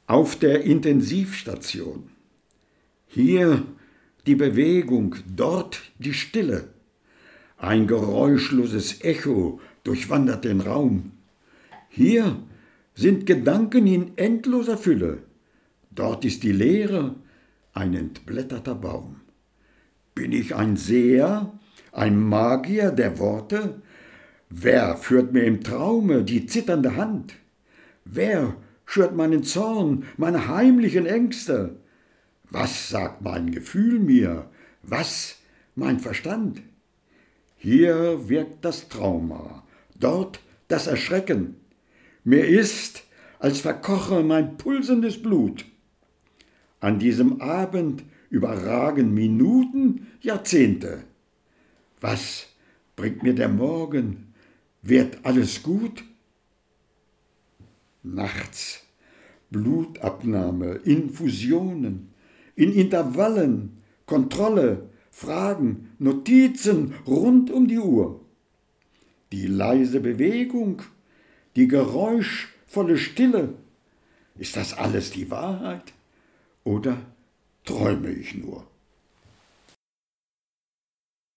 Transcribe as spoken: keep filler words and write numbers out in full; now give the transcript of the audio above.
Auf der Intensivstation. Hier die Bewegung, dort die Stille. Ein geräuschloses Echo durchwandert den Raum. Hier sind Gedanken in endloser Fülle. Dort ist die Leere, ein entblätterter Baum. Bin ich ein Seher, ein Magier der Worte? Wer führt mir im Traume die zitternde Hand? Wer schürt meinen Zorn, meine heimlichen Ängste? Was sagt mein Gefühl mir? Was mein Verstand? Hier wirkt das Trauma, dort das Erschrecken. Mir ist, als verkoche mein pulsendes Blut. An diesem Abend überragen Minuten Jahrzehnte. Was bringt mir der Morgen? Wird alles gut? Nachts Blutabnahme, Infusionen, in Intervallen, Kontrolle, Fragen, Notizen rund um die Uhr. Die leise Bewegung, die geräuschvolle Stille. Ist das alles die Wahrheit? Oder träume ich nur?